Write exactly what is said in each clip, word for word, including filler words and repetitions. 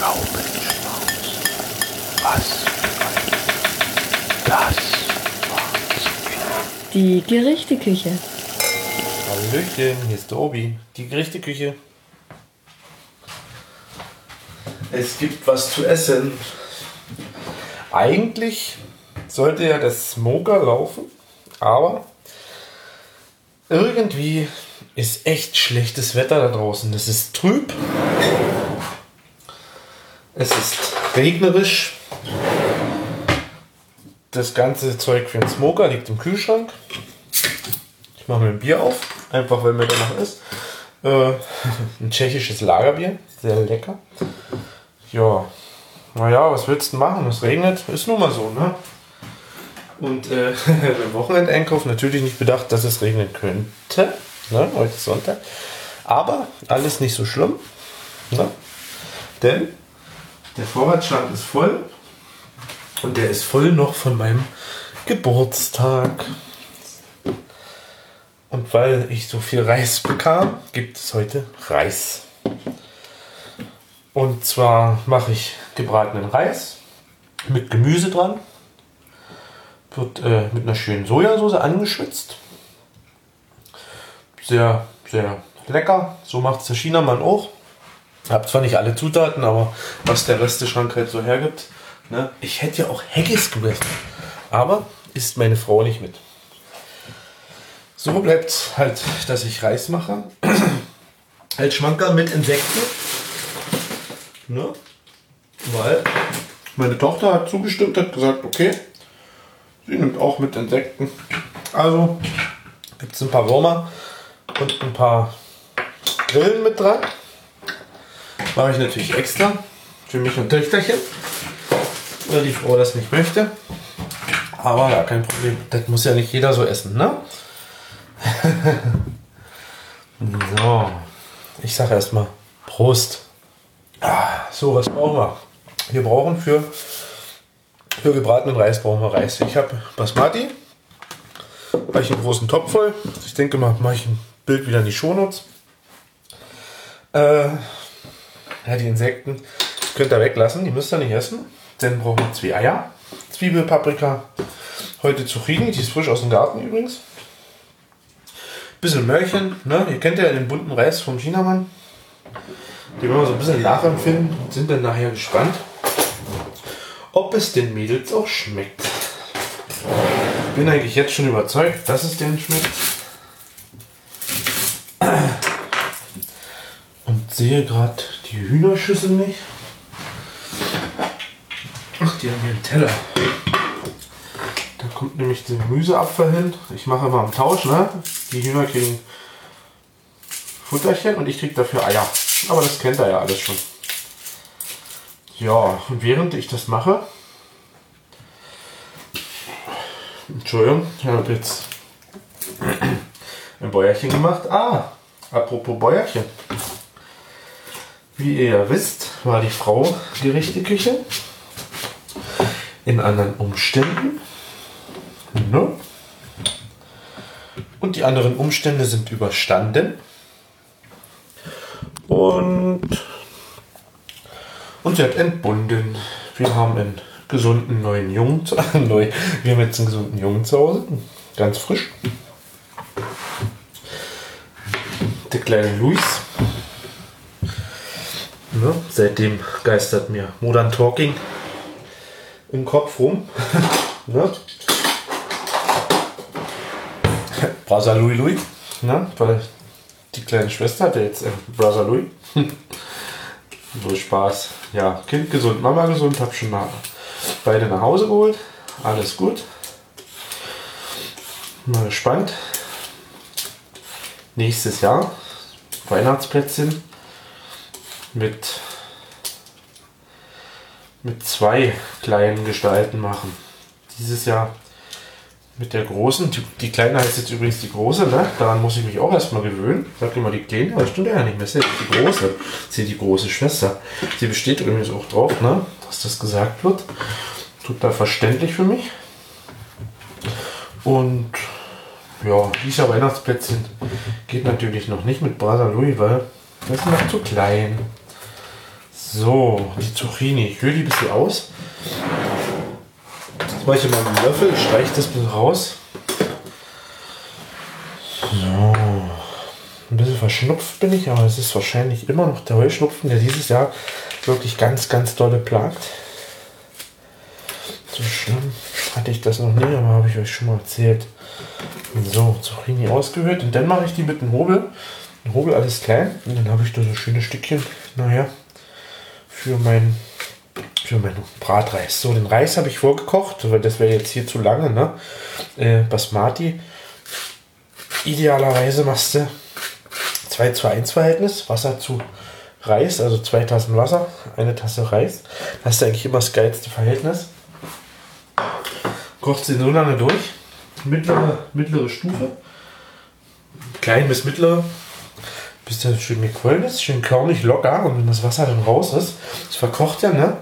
Schnaubenschmaus. Was das war zu viel. Die Gerichteküche. Hallöchen, hier ist der Obi. Die Gerichteküche. Es gibt was zu essen. Eigentlich sollte ja der Smoker laufen, aber irgendwie ist echt schlechtes Wetter da draußen. Es ist trüb. Es ist regnerisch. Das ganze Zeug für den Smoker liegt im Kühlschrank. Ich mache mir ein Bier auf, einfach weil mir danach ist. Äh, ein tschechisches Lagerbier, sehr lecker. Ja, naja, was willst du machen? Es regnet, ist nun mal so, ne? Und äh, beim Wochenendeinkauf natürlich nicht bedacht, dass es regnen könnte. Ne? Heute ist Sonntag. Aber alles nicht so schlimm. Ne? Denn der Vorratsschrank ist voll. Und der ist voll noch von meinem Geburtstag. Und weil ich so viel Reis bekam, gibt es heute Reis. Und zwar mache ich gebratenen Reis mit Gemüse dran. Wird äh, mit einer schönen Sojasauce angeschwitzt. Sehr, sehr lecker. So macht es der Chinamann auch. Ich habe zwar nicht alle Zutaten, aber was der Resteschrank halt so hergibt. Ne? Ich hätte ja auch Haggis gegessen. Aber isst meine Frau nicht mit. So bleibt halt, dass ich Reis mache. Als Schmankerl mit Insekten. Ne? Weil meine Tochter hat zugestimmt, hat gesagt, okay, sie nimmt auch mit Insekten. Also gibt es ein paar Würmer und ein paar Grillen mit dran. Mache ich natürlich extra für mich und Töchterchen, weil die Frau das nicht möchte. Aber ja, kein Problem. Das muss ja nicht jeder so essen, ne? So, ich sage erstmal Prost. Ah, so, was brauchen wir? Wir brauchen für, für gebratenen Reis brauchen wir Reis. Ich habe Basmati. Habe ich einen großen Topf voll. Ich denke mal, mache ich ein Bild wieder in die Shownotes. Äh, ja, die Insekten könnt ihr weglassen, die müsst ihr nicht essen. Dann brauchen wir zwei Eier, Zwiebel, Paprika. Heute Zucchini, die ist frisch aus dem Garten übrigens. Bisschen Möhrchen, ne? Ihr kennt ja den bunten Reis vom Chinamann. Die werden wir so ein bisschen nachempfinden und sind dann nachher gespannt, ob es den Mädels auch schmeckt. Bin eigentlich jetzt schon überzeugt, dass es denen schmeckt. Und sehe gerade die Hühnerschüssel nicht. Ach, die haben hier einen Teller. Da kommt nämlich der Gemüseabfall hin. Ich mache immer einen Tausch, ne? Die Hühner kriegen Futterchen und ich kriege dafür Eier. Aber das kennt ihr ja alles schon. Ja, und während ich das mache, Entschuldigung, ich habe jetzt ein Bäuerchen gemacht. Ah, apropos Bäuerchen. Wie ihr ja wisst, war die Frau Gerichteküche in anderen Umständen. Ne? Und die anderen Umstände sind überstanden. Und, und sie hat entbunden. Wir haben einen gesunden neuen Jungen zu Hause. Wir haben jetzt einen gesunden Jungen zu Hause. Ganz frisch. Der kleine Luis. Ja, seitdem geistert mir Modern Talking im Kopf rum. Ja. Brother Louis Louis. Ja, weil die kleine Schwester hat ja jetzt äh, Brother Louis. So Spaß. Ja, Kind gesund, Mama gesund. Hab schon nach, beide nach Hause geholt. Alles gut. Mal gespannt. Nächstes Jahr Weihnachtsplätzchen mit mit zwei kleinen Gestalten machen. Dieses Jahr mit der großen. Die, die kleine heißt jetzt übrigens die große, ne? Daran muss ich mich auch erstmal gewöhnen. Sag immer die kleine, aber das stimmt ja nicht mehr. Das ist die große. Sie ist die große Schwester. Sie besteht übrigens auch drauf, ne? Dass das gesagt wird. Total verständlich für mich. Und ja, dieser Weihnachtsplätzchen geht natürlich noch nicht mit Brother Louis, weil das ist noch zu klein. So, die Zucchini. Ich höre die ein bisschen aus. Jetzt mache ich mal einen Löffel, ich streiche das ein bisschen raus. So. Ein bisschen verschnupft bin ich, aber es ist wahrscheinlich immer noch der Heuschnupfen, der dieses Jahr wirklich ganz, ganz dolle plagt. So schlimm hatte ich das noch nie, aber habe ich euch schon mal erzählt. So, Zucchini ausgehöhlt und dann mache ich die mit dem Hobel. Ein Hobel alles klein und dann habe ich da so schöne Stückchen nachher für mein für meinen Bratreis. So, den Reis habe ich vorgekocht, weil das wäre jetzt hier zu lange, ne? Äh, Basmati. Idealerweise machst du zwei zu eins Verhältnis, Wasser zu Reis, also zwei Tassen Wasser, eine Tasse Reis. Das ist eigentlich immer das geilste Verhältnis. Kocht sie so lange durch. Mittlere, mittlere Stufe. Klein bis mittlere. Bis der schön gequollen ist, schön körnig, locker. Und wenn das Wasser dann raus ist, das verkocht ja, ne?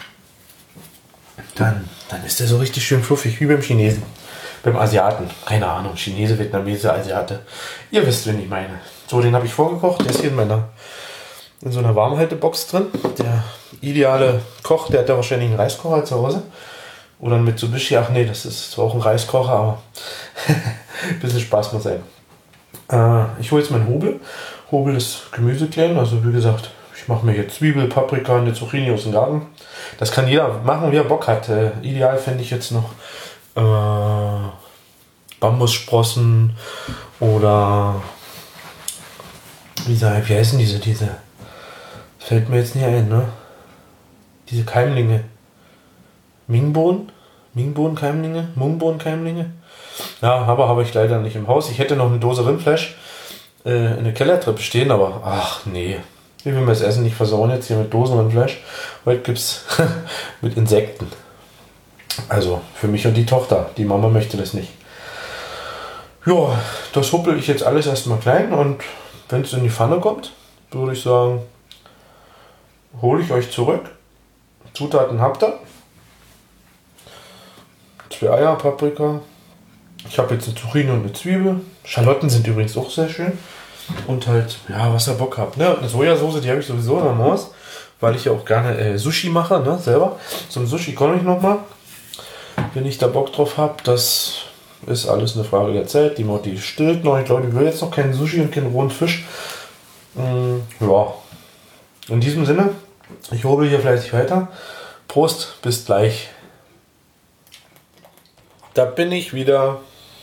Dann, dann ist der so richtig schön fluffig, wie beim Chinesen. Beim Asiaten. Keine Ahnung, Chinese, Vietnamese, Asiate. Ihr wisst, wen ich meine. So, den habe ich vorgekocht. Der ist hier in meiner in so einer Warmhaltebox drin. Der ideale Koch, der hat da wahrscheinlich einen Reiskocher zu Hause. Oder ein Mitsubishi. Ach nee, das ist zwar auch ein Reiskocher, aber ein bisschen Spaß muss sein. Äh, ich hole jetzt meinen Hobel. Hobel ist Gemüse klein. Also wie gesagt, ich mache mir jetzt Zwiebel, Paprika, eine Zucchini aus dem Garten. Das kann jeder machen, wie er Bock hat. Äh, ideal fände ich jetzt noch äh, Bambussprossen oder wie, wie heißen diese, diese, das fällt mir jetzt nicht ein, ne? Diese Keimlinge. Mingbohnen? Mingbohnen-Keimlinge? Mungbohnen-Keimlinge? Ja, aber habe ich leider nicht im Haus. Ich hätte noch eine Dose Rindfleisch äh, in der Kellertreppe stehen, aber ach nee. Ich will mir das Essen nicht versauen jetzt hier mit Dosen Rindfleisch. Heute gibt es mit Insekten. Also für mich und die Tochter. Die Mama möchte das nicht. Ja, das huppel ich jetzt alles erstmal klein und wenn es in die Pfanne kommt, würde ich sagen, hole ich euch zurück. Zutaten habt ihr. Zwei Eier, Paprika. Ich habe jetzt eine Zucchini und eine Zwiebel. Schalotten sind übrigens auch sehr schön. Und halt, ja, was ihr Bock habt. Ne? Eine Sojasauce, die habe ich sowieso in der Maus, weil ich ja auch gerne äh, Sushi mache, ne? Selber. Zum Sushi komme ich nochmal, wenn ich da Bock drauf habe. Das ist alles eine Frage der Zeit. Die Mutti stillt noch. Ich glaube, die will jetzt noch keinen Sushi und keinen rohen Fisch. Mm, ja. In diesem Sinne, ich hobel hier fleißig weiter. Prost, bis gleich. Da bin ich wieder.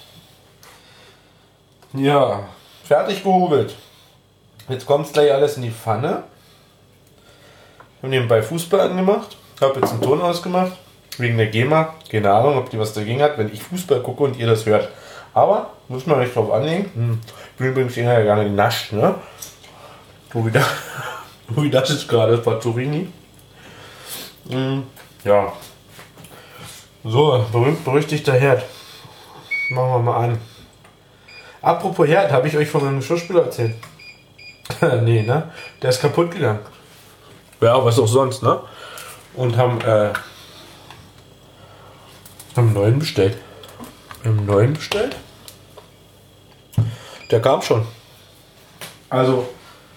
Ja, fertig gehobelt. Jetzt kommt gleich alles in die Pfanne. Ich habe nebenbei Fußball angemacht. Habe jetzt einen Ton ausgemacht. Wegen der GEMA. Keine Ahnung, ob die was dagegen hat, wenn ich Fußball gucke und ihr das hört. Aber, muss man nicht drauf anlegen. Hm. Ich bin übrigens ja gerne genascht, ne? So wie das, so wie das ist gerade, das war Zucchini. Hm. Ja. So, berühmt berüchtigter Herd. Machen wir mal an. Apropos Herd, habe ich euch von meinem Geschirrspüler erzählt? Nee, ne? Der ist kaputt gegangen. Ja, was auch sonst, ne? Und haben, äh, haben einen neuen bestellt. Wir haben einen neuen bestellt. Der kam schon. Also,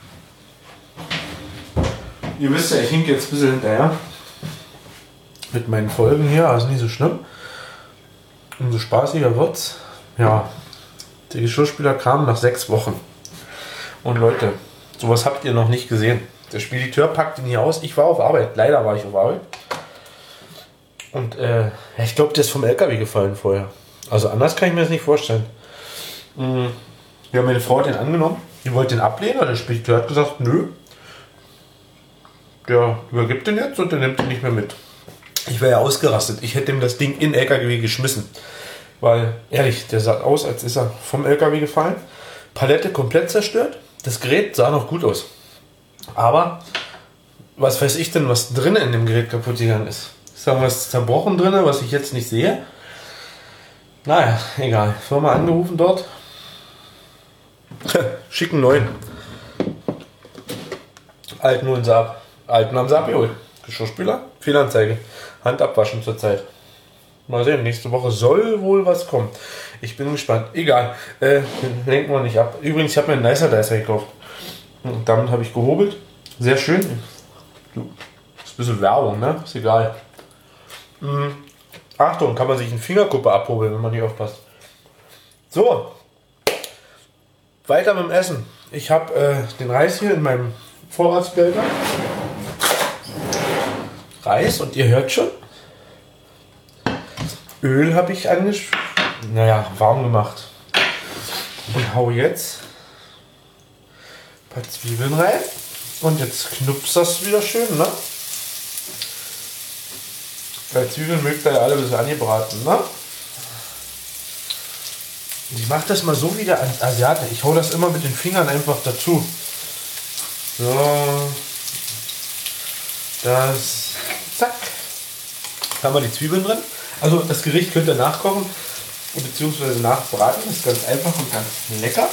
ihr wisst ja, ich hink jetzt ein bisschen hinterher. Mit meinen Folgen hier, also nicht so schlimm. Umso spaßiger wird's. Ja, der Geschirrspüler kam nach sechs Wochen. Und Leute, sowas habt ihr noch nicht gesehen. Der Spediteur packt ihn hier aus. Ich war auf Arbeit. Leider war ich auf Arbeit. Und äh, ich glaube, der ist vom L K W gefallen vorher. Also anders kann ich mir das nicht vorstellen. Mhm. Ja, meine Frau hat den angenommen. Die wollte den ablehnen. Der Spediteur hat gesagt, nö. Der übergibt den jetzt und der nimmt den nicht mehr mit. Ich wäre ja ausgerastet. Ich hätte ihm das Ding in den L K W geschmissen. Weil, ehrlich, der sah aus, als ist er vom L K W gefallen. Palette komplett zerstört. Das Gerät sah noch gut aus. Aber, was weiß ich denn, was drinnen in dem Gerät kaputt gegangen ist? Ist da was zerbrochen drin, was ich jetzt nicht sehe? Naja, egal. Ich war mal angerufen dort. Schicken neuen. Alten holen sie ab. Alten haben sie abgeholt. Geschirrspüler, Fehlanzeige. Hand abwaschen zurzeit. Mal sehen, nächste Woche soll wohl was kommen. Ich bin gespannt. Egal, äh, lenken wir nicht ab. Übrigens, ich habe mir einen Nicer Dicer gekauft. Und damit habe ich gehobelt. Sehr schön. Ist ein bisschen Werbung, ne? Ist egal. Mhm. Achtung, kann man sich einen Fingerkuppe abhobeln, wenn man nicht aufpasst. So. Weiter mit dem Essen. Ich habe äh, den Reis hier in meinem Vorratsbehälter. Reis und ihr hört schon. Öl habe ich angesch... Naja, warm gemacht. Und hau jetzt ein paar Zwiebeln rein. Und jetzt knupst das wieder schön, ne? Bei Zwiebeln mögt ihr ja alle ein bisschen angebraten, ne? Ich mache das mal so wie der Asiate. Ich hau das immer mit den Fingern einfach dazu. So. Das. Zack. Da haben wir die Zwiebeln drin. Also das Gericht könnt ihr nachkochen bzw. nachbraten. Das ist ganz einfach und ganz lecker.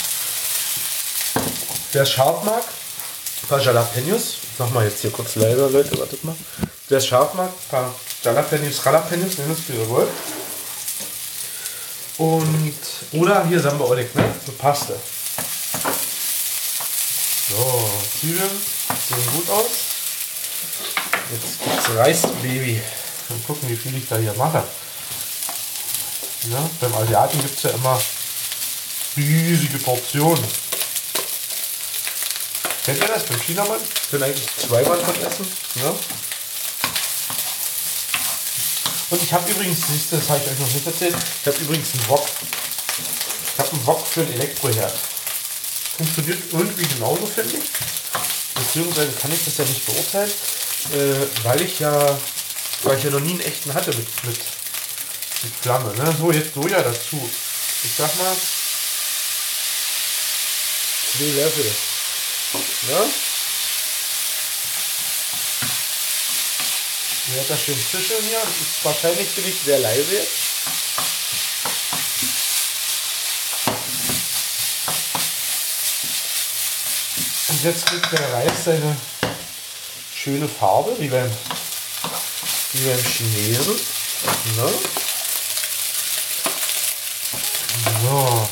Wer es scharf mag, ein paar Jalapenos. Ich mach mal jetzt hier kurz leiser, Leute. Wartet mal. Wer es scharf mag, ein paar Jalapenos, Jalapenos, nennen es wie ihr wollt. Und, oder hier Samba Oleg, ne? So Paste. So, Zwiebeln sehen gut aus. Jetzt gibt's Reisbaby. Mal gucken, wie viel ich da hier mache. Ja, beim Asiaten gibt es ja immer riesige Portionen. Kennt ihr das beim Chinamann? Können eigentlich zweimal von essen. Ne? Und ich habe übrigens, siehst du, das habe ich euch noch nicht erzählt, ich habe übrigens einen Wok. Ich habe einen Wok für einen Elektroherd. Funktioniert irgendwie genauso, finde ich. Beziehungsweise kann ich das ja nicht beurteilen, äh, weil ich ja, weil ich ja noch nie einen echten hatte mit, mit, mit Flamme. Ne? So, jetzt Soja dazu. Ich sag mal, zwei Löffel. Ja? Ich werde das schön zischeln hier. Ich, wahrscheinlich bin ich sehr leise jetzt. Und jetzt kriegt der Reis seine schöne Farbe, wie beim, wie beim Chinesen. Ne? So.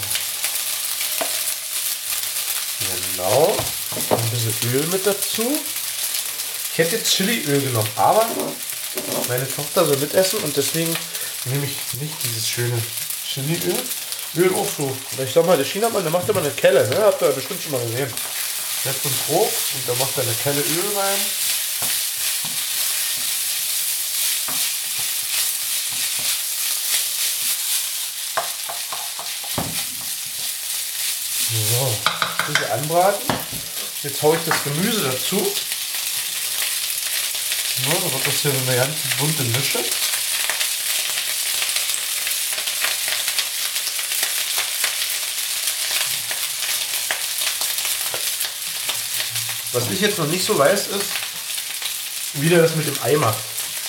Genau. Ein bisschen Öl mit dazu. Ich hätte jetzt Chiliöl genommen, aber meine Tochter soll mitessen und deswegen nehme ich nicht dieses schöne Chiliöl. Öl auch so. Ich sag mal, der Chinamann, der macht immer eine Kelle, ne? Habt ihr ja bestimmt schon mal gesehen. Der hat so einen Trog und da macht er eine Kelle Öl rein. So, ein bisschen anbraten. Jetzt haue ich das Gemüse dazu. Ja, da wird das hier eine ganz bunte Mische. Was ich jetzt noch nicht so weiß, ist, wie der das mit dem Ei macht.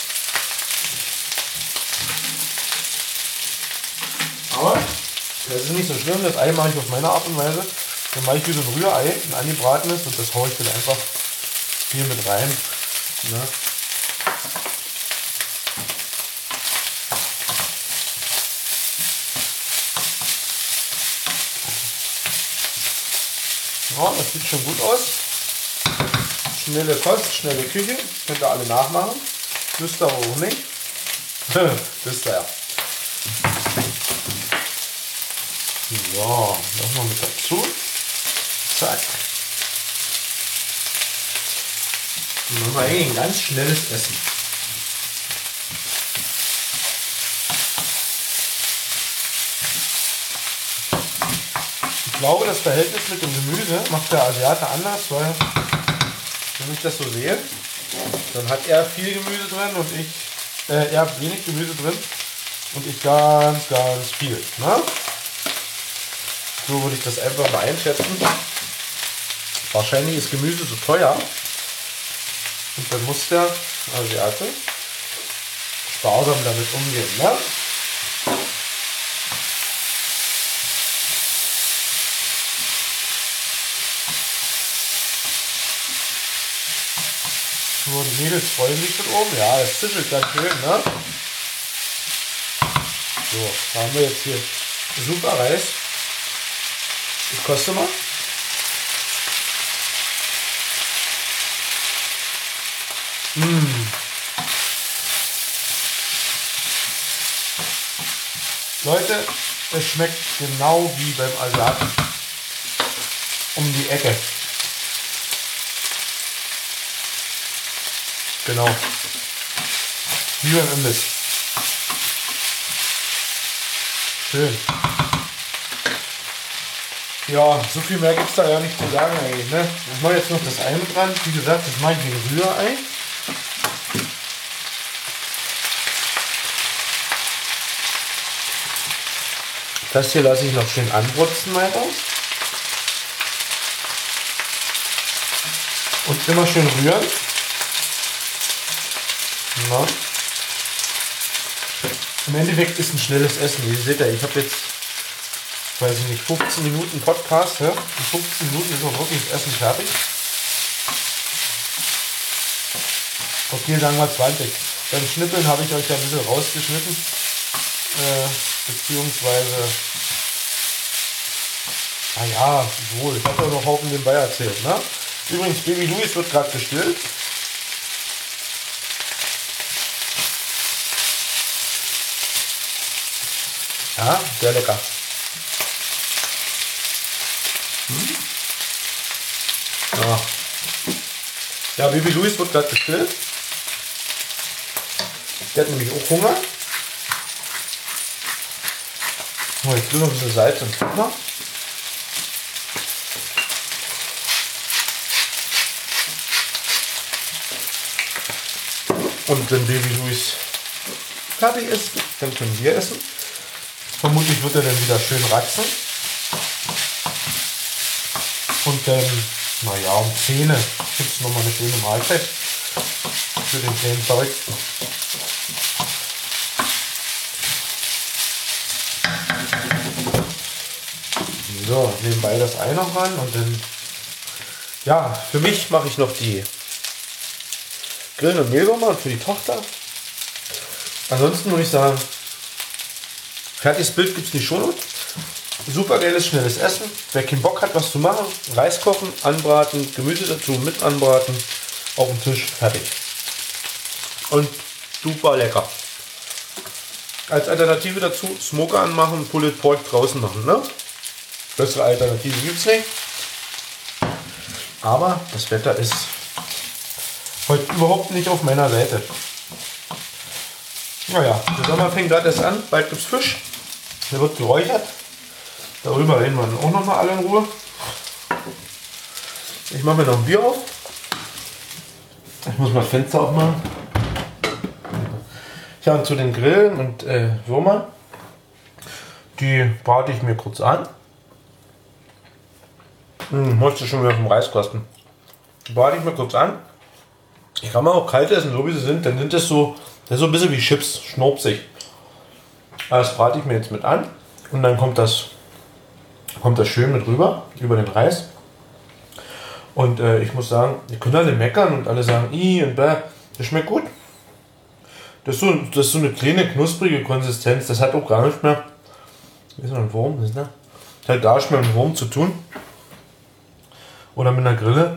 Aber das ist nicht so schlimm, das Ei mache ich auf meine Art und Weise. Dann mache ich wie so ein Rührei, ein angebratenes, und das haue ich dann einfach hier mit rein. Ne? Ja, das sieht schon gut aus. Schnelle Kost, schnelle Küche. Könnt ihr alle nachmachen. Müsst ihr aber auch nicht. Wisst ihr ja. So, nochmal mit dazu. Zack. Und dann haben wir eigentlich ein ganz schnelles Essen. Ich glaube, das Verhältnis mit dem Gemüse macht der Asiate anders, weil, wenn ich das so sehe, dann hat er viel Gemüse drin und ich, äh, er hat wenig Gemüse drin und ich ganz, ganz viel. Ne? So würde ich das einfach mal einschätzen. Wahrscheinlich ist Gemüse so teuer und dann muss der Asiate sparsam damit umgehen. Ne? So, die Mädels freuen sich schon oben. Ja, das zischelt ganz schön, ne? So, da haben wir jetzt hier super Reis. Ich koste mal. Mmh. Leute, es schmeckt genau wie beim Asiaten. Um die Ecke. Genau. Wie beim Imbiss. Schön. Ja, so viel mehr gibt es da ja nicht zu sagen eigentlich. Ne? Ich mache jetzt noch das Ei mit dran. Wie gesagt, das mache ich mit Rührei. Das hier lasse ich noch schön anbrutzen weiter. Und immer schön rühren. Na. Im Endeffekt ist ein schnelles Essen. Ihr seht ja, ich habe jetzt, weiß ich nicht, fünfzehn Minuten Podcast. Ja? In fünfzehn Minuten ist auch wirklich das Essen fertig. Okay, sagen wir zwanzig. Beim Schnippeln habe ich euch ja ein bisschen rausgeschnitten. Äh, beziehungsweise, naja, wohl, ich habe ja noch Haufen nebenbei erzählt. Ne? Übrigens, Baby Louis wird gerade gestillt. Ja, sehr lecker. Hm? Ja. Ja, Baby Louis wird gerade gestillt. Der hat nämlich auch Hunger. Oh, jetzt will noch ein bisschen Salz und Pfeffer. Und wenn Baby Louis fertig ist, dann können wir essen. Vermutlich wird er dann wieder schön ratzen. Und dann, naja, um Zähne gibt es nochmal eine schöne Mahlzeit für den kleinen Verrückten. So, nebenbei das Ei noch ran und dann, ja, für mich mache ich noch die Grillen und Mehlwürmer und für die Tochter. Ansonsten würde ich sagen, fertiges Bild gibt es nicht schon. Super geiles, schnelles Essen. Wer keinen Bock hat, was zu machen, Reis kochen, anbraten, Gemüse dazu mit anbraten, auf den Tisch, fertig. Und super lecker. Als Alternative dazu Smoker anmachen, Pulled Pork draußen machen. Ne? Bessere Alternative gibt es nicht. Aber das Wetter ist heute überhaupt nicht auf meiner Seite. Naja, der Sommer fängt gerade erst an. Bald gibt es Fisch. Der wird geräuchert. Darüber reden wir dann auch noch mal alle in Ruhe. Ich mache mir noch ein Bier auf. Ich muss mal das Fenster aufmachen. Ja, und zu den Grillen und äh, Würmern. Die brate ich mir kurz an. Hm, musste schon wieder vom Reis kosten. Die brate ich mir kurz an. Ich kann mal auch kalt essen, so wie sie sind. Dann sind das so, das ist so ein bisschen wie Chips, schnurpsig. Das brate ich mir jetzt mit an. Und dann kommt das, kommt das schön mit rüber, über den Reis. Und äh, ich muss sagen, ihr könnt alle meckern und alle sagen, i und bäh, das schmeckt gut. Das ist, so, das ist so eine kleine, knusprige Konsistenz. Das hat auch gar nicht mehr, ist noch ein Wurm, ist, ne? Das hat gar nicht mehr mit einem Wurm zu tun. Oder mit einer Grille.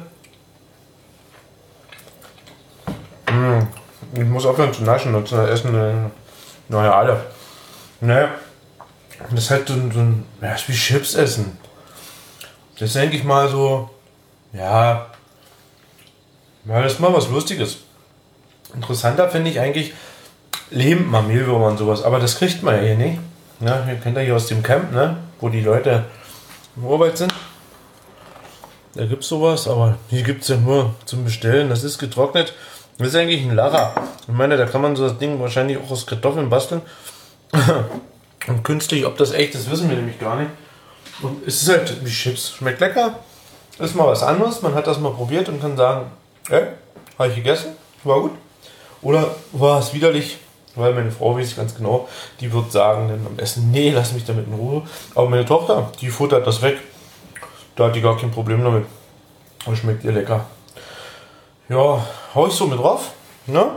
Mmh. Ich muss aufhören zu naschen und zu essen. Äh, naja, alle. Naja, das ist halt so ein, so ein, ja, ist wie Chips essen. Das ist, denke ich mal, so, ja, ja, das ist mal was Lustiges. Interessanter finde ich eigentlich Lehm, mal Mehlwürmer und sowas, aber das kriegt man ja hier nicht. Ja, ihr kennt ja hier aus dem Camp, ne, wo die Leute im Urwald sind. Da gibt es sowas, aber hier gibt es ja nur zum Bestellen. Das ist getrocknet. Das ist eigentlich ein Lara. Ich meine, da kann man so das Ding wahrscheinlich auch aus Kartoffeln basteln. Und künstlich, ob das echt ist, wissen wir nämlich gar nicht. Und es ist halt wie Chips. Schmeckt lecker. Ist mal was anderes. Man hat das mal probiert und kann sagen, ey, habe ich gegessen, war gut. Oder war es widerlich, weil meine Frau weiß ich ganz genau, die wird sagen dann am Essen, nee, lass mich damit in Ruhe. Aber meine Tochter, die futtert das weg. Da hat die gar kein Problem damit. Und schmeckt ihr lecker. Ja, hau ich so mit drauf. Ne?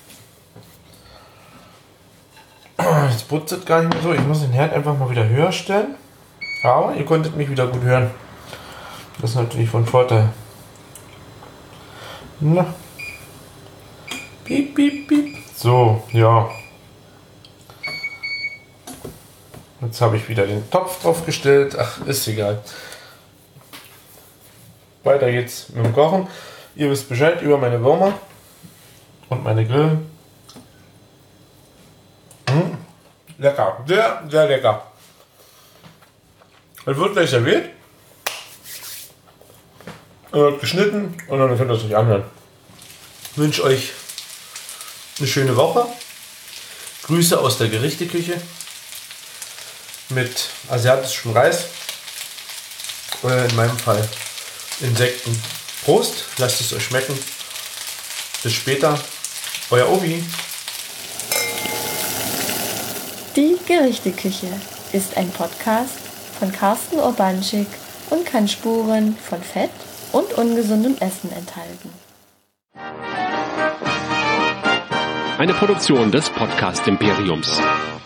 Jetzt putzt es gar nicht mehr so. Ich muss den Herd einfach mal wieder höher stellen. Aber ihr konntet mich wieder gut hören. Das ist natürlich von Vorteil. Na. Piep, piep, piep. So, ja. Jetzt habe ich wieder den Topf draufgestellt. Ach, ist egal. Weiter geht's mit dem Kochen. Ihr wisst Bescheid über meine Würmer und meine Grillen. Mmh. Lecker, sehr, sehr lecker. Es wird gleich serviert. Wird geschnitten und dann könnt ihr es euch anhören. Ich wünsche euch eine schöne Woche. Grüße aus der Gerichteküche mit asiatischem Reis. Oder in meinem Fall Insekten. Prost, lasst es euch schmecken. Bis später. Euer Obi. Die Gerichteküche ist ein Podcast von Carsten Urbanschik und kann Spuren von Fett und ungesundem Essen enthalten. Eine Produktion des Podcast Imperiums.